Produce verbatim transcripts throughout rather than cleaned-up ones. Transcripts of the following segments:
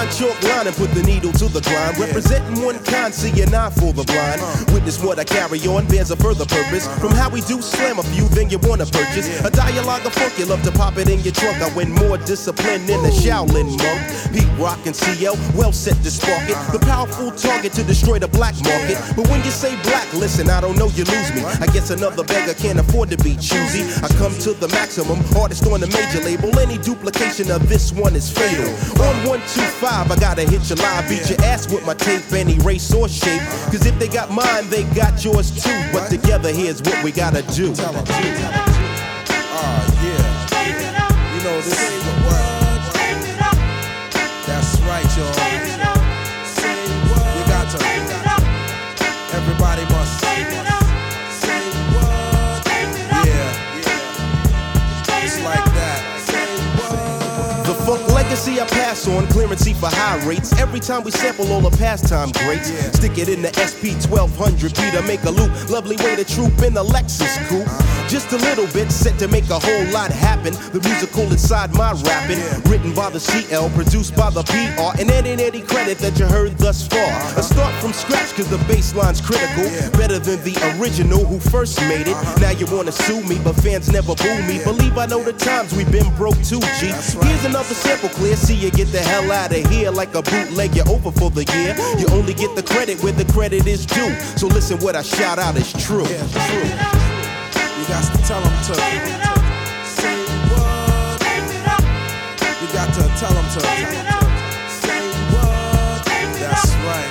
fine chalk line and put the needle to the grind. Representing one kind, see an eye for the blind. Witness what I carry on bears a further purpose. From how we do slam a few, then you wanna purchase a dialogue of funk. You love to pop it in your trunk. I win more discipline than a Shaolin monk. Pete Rock and C L, well set to spark it. The powerful target to destroy the black market. But when you say black, listen, I don't know, you lose me. I guess another beggar can't afford to be choosy. I come to the maximum, artist on the major label. Any duplication of this one is fatal. On one two five, I gotta hit you live. Beat your ass with my tape, any race or shape. Cause if they got mine, they got yours too. But together, here's what we gotta do. Tell them. Oh, yeah. You know, this is the word. That's right, y'all. You got to. Everybody must say what. Yeah. It's like that. The funk legacy I pass on, clearance for high rates. Every time we sample all the pastime greats, yeah. Stick it in the S P twelve hundred P to make a loop. Lovely way to troop in the Lexus coupe. Just a little bit, set to make a whole lot happen. The musical inside my rapping, written by the C L, produced by the P R, and any any credit that you heard thus far. A start from scratch, cause the bass line's critical. Better than the original who first made it. Now you wanna sue me, but fans never boo me. Believe I know the times we've been broke too, G. Here's another sample clear, see you get the hell out of here. Like a bootleg, you're over for the year. You only get the credit where the credit is due. So listen, what I shout out is true. Yeah, true. You got to tell them to say what. You got to tell them to say what. That's right.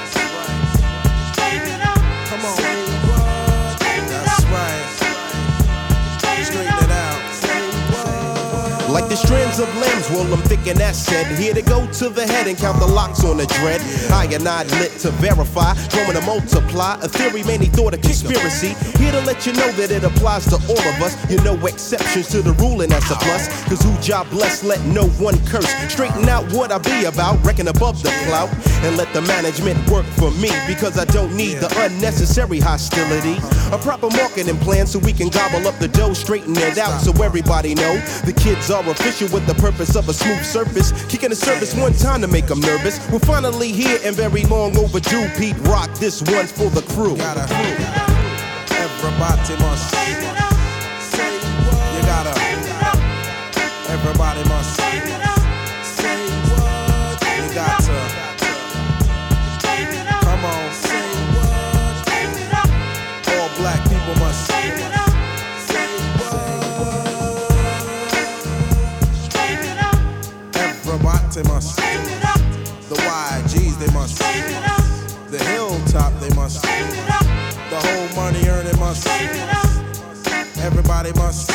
Come on. Say what. That's right. Straighten it out. Say what. Like the strands of limbs, roll them thick and that's said. Here to go to the head and count the locks on the dread. I and I lit to verify, growing to multiply. A theory many thought a conspiracy. Here to let you know that it applies to all of us. You know exceptions to the rule and that's a plus. Cause who job blessed, let no one curse. Straighten out what I be about, reckon above the clout. And let the management work for me. Because I don't need the unnecessary hostility. A proper marketing plan so we can gobble up the dough. Straighten it out so everybody know. The kids are official with the purpose of a smooth surface. Kicking the service one time to make them nervous. We're finally here and very long overdue. Pete Rock, this one's for the crew. Gotta, everybody must say what. You gotta, everybody must say what. You got to, come on, say what. All black people must say what. Everybody must, the Y Gs they must, the hilltop they must, the whole money earning must, everybody must.